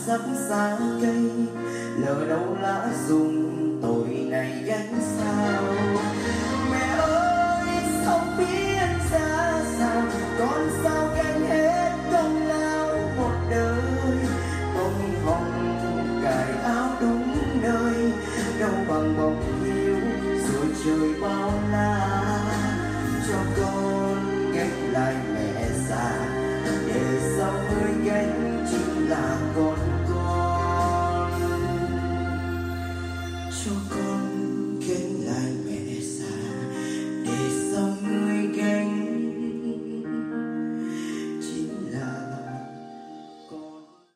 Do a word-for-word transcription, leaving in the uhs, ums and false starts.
sắc xa cây, lỡ đâu lá rụng tội này gánh sao.